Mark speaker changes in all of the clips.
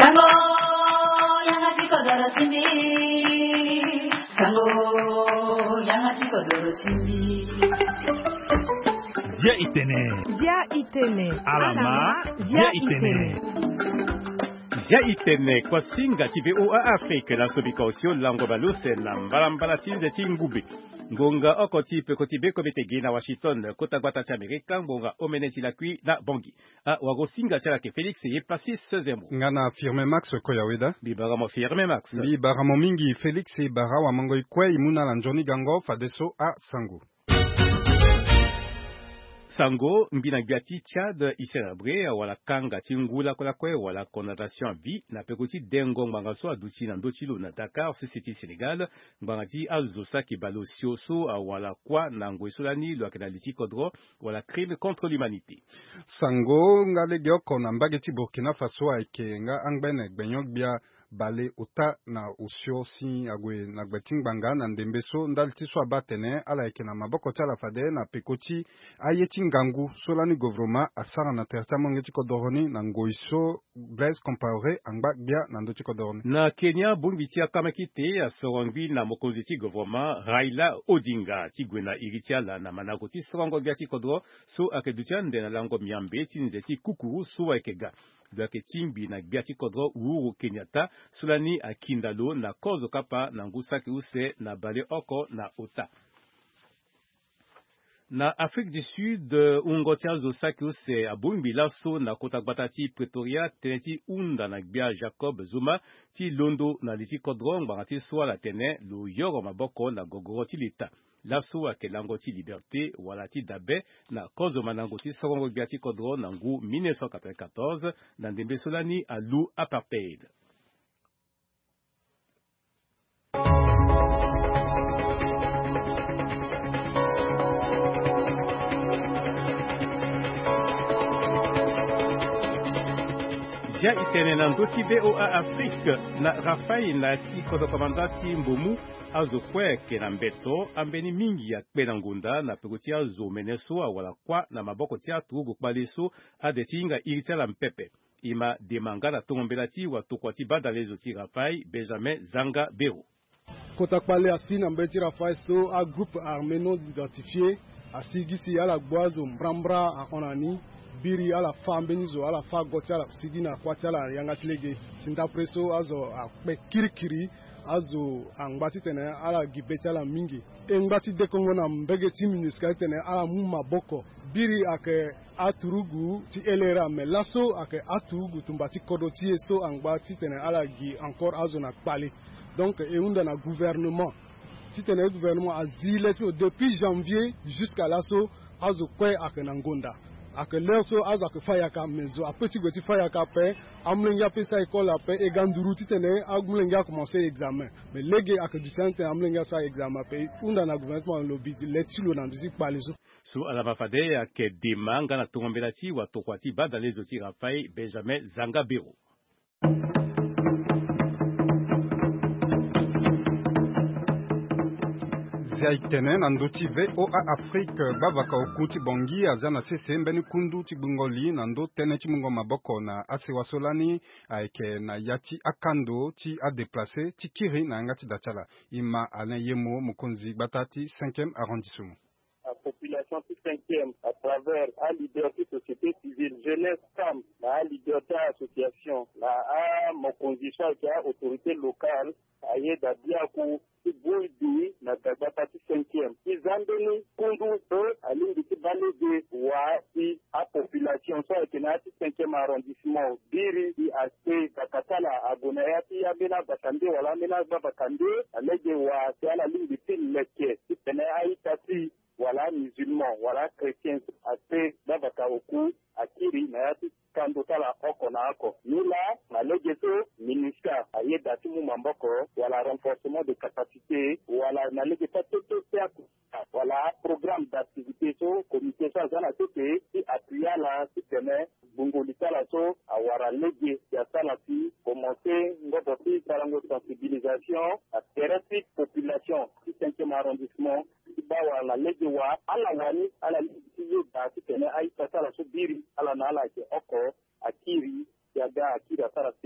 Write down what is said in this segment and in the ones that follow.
Speaker 1: Sango Yangati Kodoro Chimbi Sango Yangati Kodoro Chimbi
Speaker 2: Dia itene alama dia itene kwa singa TVOA Afrique la sobikosio lango baluse na mbalambala tinze tingube ngonga okoti pe kotibe kobetegi na Washington kota gwata cha Amerika ngonga omeneti la kui na bongi wago singa cha ke Felix ye passis sezemo
Speaker 3: ngana firme Max Koyaweda
Speaker 2: bibaramo firme Max
Speaker 3: bibaramo mingi Felix e barawa mango ikwe imuna la njoni gango fadeso a Sango
Speaker 2: Sango mbina gati Tchad iserabre wala kanga tingula kola kwe wala connotation vi na pekoti dengo mbangaso adusi na ndochilo na Dakar CCT Sénégal mbangati azosa ki balo sioso wala kwa na ngwesolani lo akenaliti kodro wala crime contre l'humanité.
Speaker 3: Sango ngale gyoko na mbageti Burkina Faso aike nga angbene gbenyok bia bale uta na usio si agwe na gbeting banga na ndembeso ndalti so abatene ala eke na maboko tala fade na pekoti ayeti ngangu solani govroma asara na terta mongeti kodoroni na ngoiso Blaise Compaoré angba bia na ndoti kodoroni
Speaker 2: na Kenya bungitia kamakite asorongwi na mokonziti govroma Raila Odinga tigwena iritiala na managoti sorongo biati kodro so akedutia ndena lango miambe tinzeti kukuru so ekega Dake timbi na biati kodro Uhuru Kenyatta sulani akindalo na kozo kapa na ngusaki use na bale oko na ota. Na Afrique du Sud, ungotia zosaki use abumbi laso na kotakbatati Pretoria teneti unda na bia Jacob Zuma ti londo na liti kodro ngangati soa la tene lo yoro maboko na gogoroti lita. Laso ake langoti liberté wala ti dabe na kozo manangoti sorongo biati kodro na ngu 1994 na ndembe solani alu apartheid. Dia itene na ndoti VOA Afrique na Rafai na ti kodo komandati Mbomu azo kweke na mbeto ambeni mingi ya kpe na ngunda na pekoti azo meneso wala kwa na maboko tia tugu kbaleso adetinga iritela mpepe. Ima demanga na tongombelati wa tokwati badalezo ti Rafai Benjamin Zanga Bero.
Speaker 4: Kotakpale asi na mbeti Rafai so a groupe armé non identifié asigisi ala gboazo mbrambra akonani biri ala fa mbenizo ala fa goti ala sigina kwati ala yangatilege sinda preso azo akpe kirikiri azo angbati tene ala gibeti ala mingi engbati dekongo na mbegeti minuska tene ala muma boko biri ake aturugu ti elera me laso ake aturugu tumbati kodoti so angbati tene ala gi encore azo na kpali donc eunda na gouvernement ti tene gouvernement azile depuis janvier jusqu'à laso azo kwe ake na ngonda ake leso azo ake fayaka mezo apeti goti fayaka pe amlenga pesa école pe e ganduru titene amlenga commencer examen mais lege ake du santé amlenga sa examen pe unda na gouvernement lobby letilo na ndisi palizo
Speaker 2: so ala mafade ake demanga na tongombelati wa tokwati badalezo ti Rafai Benjamin Zanga Bero.
Speaker 3: Zaitene na ndoti VOA Afrique bavaka okuti bongi azana sese mbeni kundu ti bungoli na ndo tene ti mungo maboko na asewasolani aike na yati akando ti a déplacé ti kiri na ngati datala ima Alain Yemo mokonzi batati 5e arrondissement.
Speaker 5: La population tout 5e à travers la liberté société civile, jeunesse, femme, la liberté association, la mokonzisha qui a autorité locale, aye da biaku Boudi na tabata 5e. Izandeni kundu alingi ti balede wa ti a population so ekena ti 5e arrondissement biri di aste kakatala abonaya ti abena bakande wala mena bakande alege wa ti ala lingi ti leke ti pene aitati wala musulman wala chrétien aste babaka oku akiri na yati kando tala oko na ako nila nalegeto ministère aye dati mu mamboko wala renforcement de capacité wala nalegeta toto teako wala programme d'activité so comité so azana tete ti appuya la ti tene bungolita la so awara lege ya sala ti commencer ngobo ti tarango sensibilisation a thérapie population ti 5e arrondissement ti bawa la lege wa ala wani ala ti yeba ti tene ai sala so biri ala na ala ke oko akiri yaga akira sara te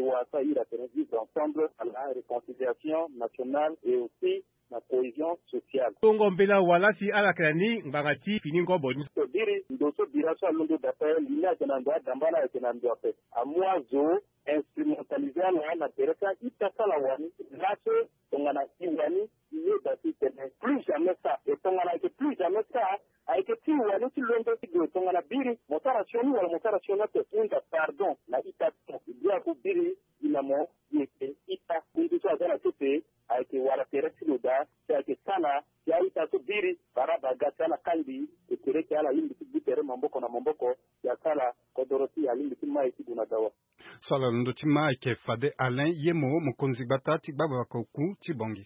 Speaker 5: wasa ira vivre ensemble à la réconciliation nationale et aussi la cohésion sociale.
Speaker 2: Ngombela walati alakrani ngangati finingo boni.
Speaker 5: So diri ndoso biraso alundo dapel lina tenandwa dambala tenandwa pe. Amwazo instrumentaliser na teresa itakala wani laso tongana iwani iye dati tene plus jamais ça et tongana que plus jamais ça avec ti wani ti londo ti do tongana biri motarationi wala motarationa te unda pardon na itato dia ku biri inamo yeke ita kundu so adana tete avec wala teresa loda c'est sana ya itato biri baraba gatana kandi e tereka ala limbi ti bitere mamboko na mamboko ya kala kodoroti ya limbi ti mai ti bunadawa.
Speaker 3: Sala ndo tima ike fade Alain Yemo mukonzi batati baba wakoku tibongi.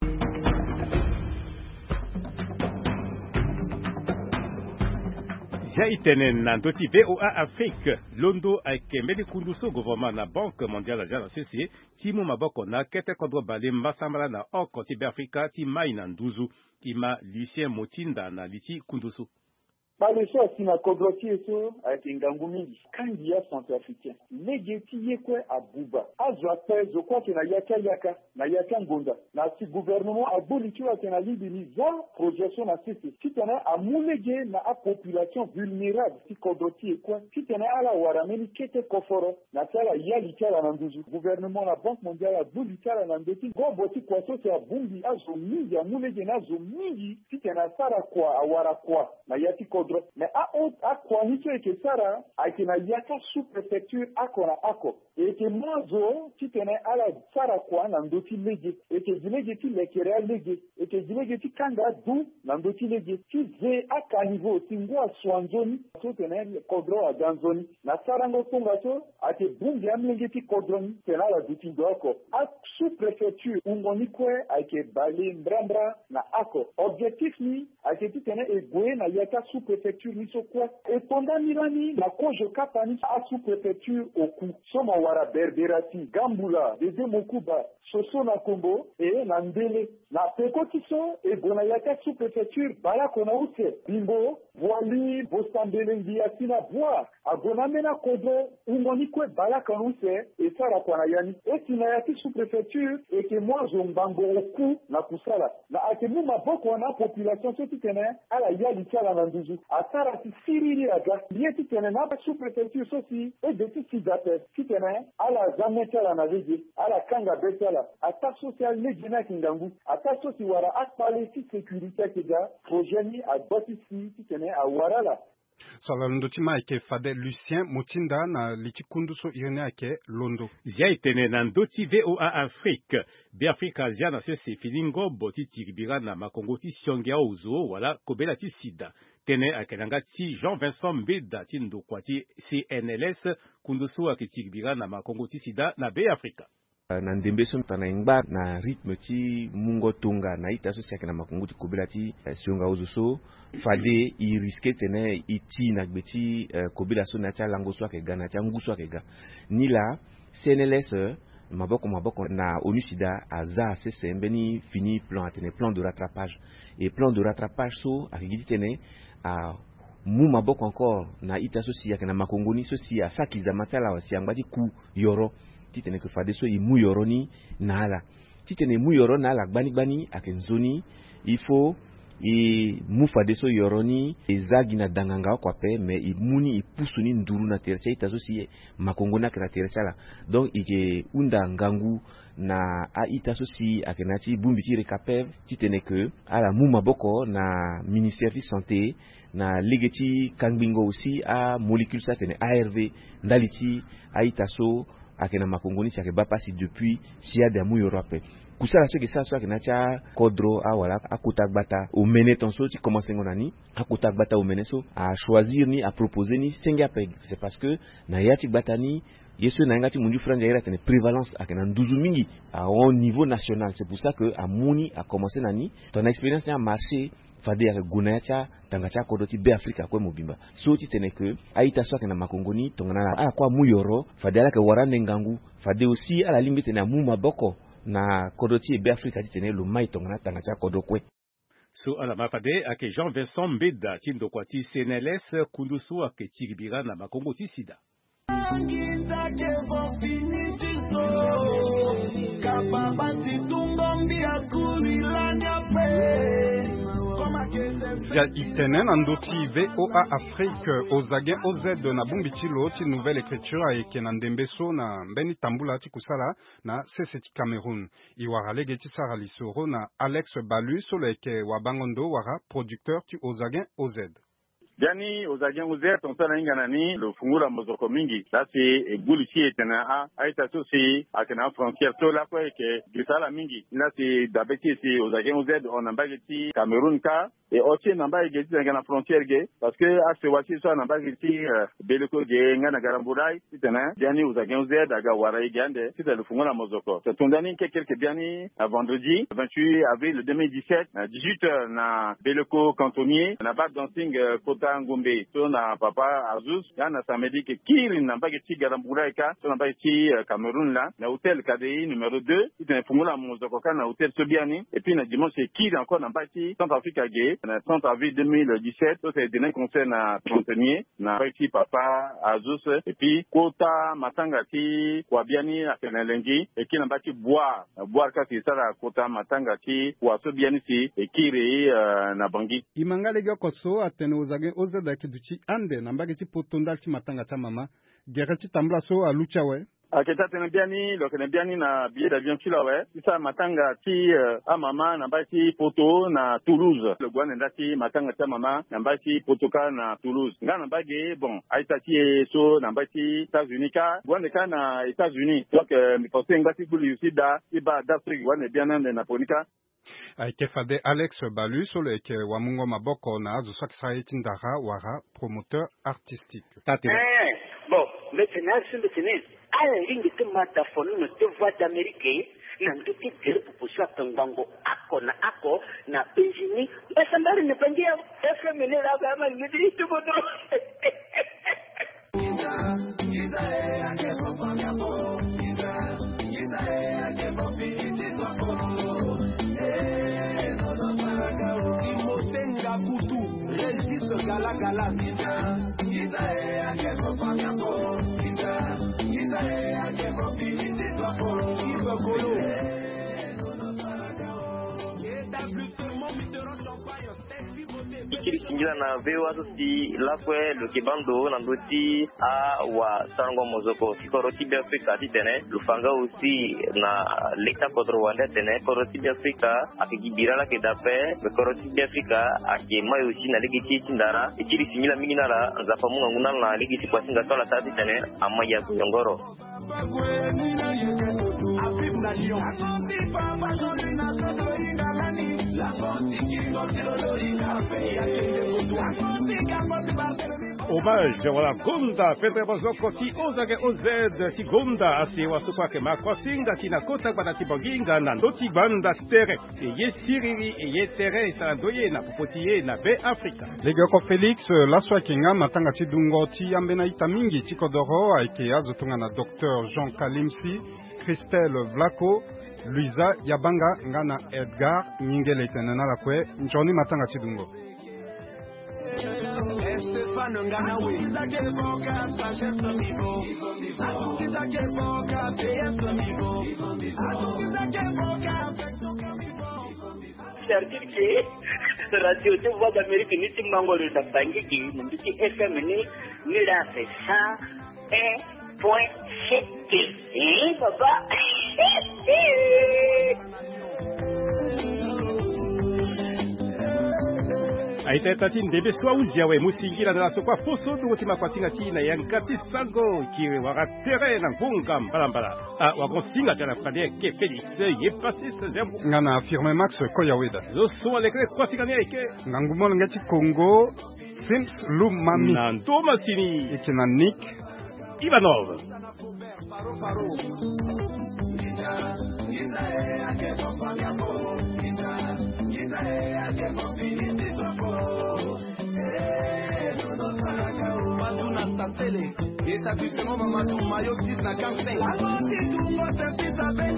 Speaker 2: Jaitenen na ndoti VOA Afrique londo aikembeli kunduso gouvernement na Banque mondiale ya CC timu maboko na kete kodro bale mbasambala na oko tibe Afrika ti mai na nduzu ima Lucien Motinda na liti kunduso.
Speaker 6: Baleso asina kodroki eso avec ngangu mingi kandi ya centrafricain negeti yekwe abuba azwa pezo kwa kena yaka na yaka ngonda na si gouvernement abolikiwa kena libiniza projection na sisi kitana amulege na a population vulnérable si kodroki ekwa kitana ala warameni kete koforo na tala yali kala na nduzu gouvernement la Banque mondiale abolikala na ndeti goboti kwa sote abumbi azo mingi amulege na azo mingi kitana sara kwa awara kwa na yati kodro mais a kwanicho eke sara akina yaka sous-préfecture akona ako eke mazo kitene ala sara kwa na ndoti lege eke dilege ti lekere lege eke dilege ti kanga du na ndoti lege ti ze aka niveau tingwa swanzoni so tene kodro a danzoni na sara ngo tonga to ate bungi amlege ti kodroni tena la duti ndoko a sous-préfecture ungoni kwe ake bali mbrambra na ako objectif ni ake ti tene egwe na yaka sous-préfecture niso kwa etonda mirani na kojo kapani a sous-préfecture oku soma wara berberati gambula dede mokuba soso na kombo e na ndele na peko tiso e gona yaka sous-préfecture bala kona use bimbo voili bostambele ngi asina boa agona mena kodo ungoni kwe bala kona use e sara kona yani e tina yaki sous-préfecture e ke mwazo mbango oku na kusala na ake mu maboko na population so titene ala yali kala na nduzu asara ti siriri aga liye titene na sous-préfecture so si e de ti sidate titene ala zame kala na lege ala kanga betala ata social lege na kingangu ata so si wara akpale ti sécurité kega projeni a boti si titene a warala.
Speaker 3: Sala ndo tima ike fade Lucien Motinda na liti kunduso irene ake londo.
Speaker 2: Zia itene na ndoti VOA Afrique. Be Afrika zia na sese filingo boti tiribira na makongo ti siongia uzo wala kobela ti sida. Tene akenanga ti Jean-Vincent Mbeda ti ndokwa ti CNLS kunduso ake tiribira na makongo ti sida na Be Afrika.
Speaker 7: Na ndembe so tana ingba na rythme ti mungo tonga na ita so siaka na makongo ti kobela ti sionga uzo so fade i risque tene iti na gbeti kobela so na tia lango so ake ga na tia nguso ake ga ni la CNLS maboko na onusida aza sese mbeni fini plan atene plan de rattrapage et plan de rattrapage so akigiti tene a mu maboko encore na ita so siaka na makongo ni so si asakiza matala wa siangba ti ku yoro titene ke fade so imu yoroni na ala titene mu yoro na ala gbani akenzoni il faut i mu fade so yoroni ezagi na danganga kwa pe mais imuni ipusuni nduru na teresa itazo si makongo na kra teresa la donc ike unda ngangu na a itazo si akenati bumbi ti rekapev titene ke ala mu maboko na ministère de santé na legeti kangbingo aussi a molécule sa tene ARV ndaliti a itaso akena makongoni si ake bapasi depuis siya damu Europe kusala soki sa so akena tia kodro a wala akutagbata o mene tonso ti commencer ngonani akutagbata o mene so a choisir ni a proposer ni senga peg c'est parce que na yati batani yeso na ngati mundu franja ira tene prévalence akena nduzu mingi à un niveau national c'est pour ça que a muni a commencé nani ton expérience a marché fade ya gunacha tangacha kodoti Be Afrika kwa mobimba so ti tene que aita so akena makongoni tongana ala kwa muyoro fade ala ke warane ngangu fade aussi ala limite na mu maboko na kodoti Be Afrika ti tene lo mai tongana tangacha kodokwe.
Speaker 2: So ala mafade ake Jean-Vincent Mbeda ti ndokwa ti CNLS kunduso ake tiribira na makongo ti sida.
Speaker 3: ya itenen andoti VOA Afrique ozage OZ na bumbitilo ti nouvelle écriture ayeke na ndembeso na mbeni tambula ti kusala na sese ti Cameroun iwara lege ti sara lisoro na Alex Balu solo yeke wabangondo wara producteur ti ozage OZ.
Speaker 8: Jani ozagien uzer tonsala inganani lo fungula mozoko mingi lasi gulisi etena aita sosi akena frontière to la kwa ke gisala mingi lasi dabeki si ozagien uzer on ambageti Cameroun ka et aussi namba egeti ngana frontière ge parce que ase wasi so nambageti beleko ge ngana garamburai etena jani ozagien uzer daga wara igande c'est le fungula mozoko c'est tondani quelque biani vendredi 28 avril 2017 18h na beleko cantonnier na bad dancing kota Ngombe so na papa Azus yana samedi ke kiri na mbageti garamburaika so na mbageti Cameroun là na hôtel KDI numéro 2 c'est fungula mozoko kana hôtel Sobiani et puis na dimanche kiri encore na mbageti Centrafrique ge na 30 avril 2017 so c'est des concert na Trontonnier na mbageti papa Azus et puis kota matanga ti kwa biani na Kenelengi et qui na mbageti boire ka ti sala kota matanga ti kwa Sobiani si et kiri na Bangui
Speaker 3: imangale go koso atene ozage ozeda kiduchi ande na mbageti potondal ti matanga ta mama gere ti tambla so alucha we
Speaker 8: aketa tena biani lo kena biani na billet d'avion kila we isa matanga ti a mama na mbageti poto na Toulouse le gwan ndati matanga ta mama na mbageti potoka na Toulouse nga na mbage bon aita ti so na mbageti États-Unis ka gwan ka na États-Unis donc mi pensé ngati kuli usida iba d'Afrique gwan biana na ponika
Speaker 3: ayeke fade Alex Balu solo yeke wamungo maboko na azo swaki sa eti ndara wara promoteur artistique
Speaker 9: bon maintenant c'est maintenant ala lingi te mata fonu no te voix d'Amérique na nduti dire proposition tangango ako na Benjini basambari ne pangia FM ne la kama ngidi tu bodo
Speaker 10: Kutu, Régis Gala
Speaker 11: ikiri singila na VOA sosi lakwe lo kibando na ndoti a wa sango mozoko koroti bi Afrika titene lufanga aussi na leta kodro wanda tene koroti bi Afrika akigibira la kedape koroti bi Afrika akemayo aussi na ligi tindara ikiri singila mingi na la nzafa munga nguna na ligi kwa singa tola tati tene amaya kuyongoro
Speaker 2: Hommage wala Gonda Pedro Bozoko ti ozage OZ ti Gonda ase wasukwa ke makwasinga ti na kota bana ti banginga na ndoti banda tere ye siriri ye tere sa doye na popotiye na be Afrika
Speaker 3: legoko Felix laswa kenga matanga ti dungo ti ambena itamingi ti kodoro ayeke azotunga na Dr Jean Kalimsi Christelle Vlaco Luisa Yabanga ngana Edgar Nyingele tenena la kwe njoni matanga ti dungo
Speaker 9: c'est-à-dire que radio de voix d'Amérique ni ti mangolo da bangiki ni ti FM ni la fait ça point papa
Speaker 2: aita tati ndebe swa uziawe musingira na sokwa foso duti makwasinga ti na yankati sango kiwe wara tere na ngunga mbala wakonsinga tana frade ke Felix ye passis zembu
Speaker 3: ngana affirme Max Koyaweda
Speaker 2: zo so lekre kwasinga ni eke
Speaker 3: ngangumon ngati Congo Sims Lumami
Speaker 2: na Tomasini
Speaker 3: ekena Nick
Speaker 2: Ivanov
Speaker 10: Établissement Mamadou Mayo 6 na 45.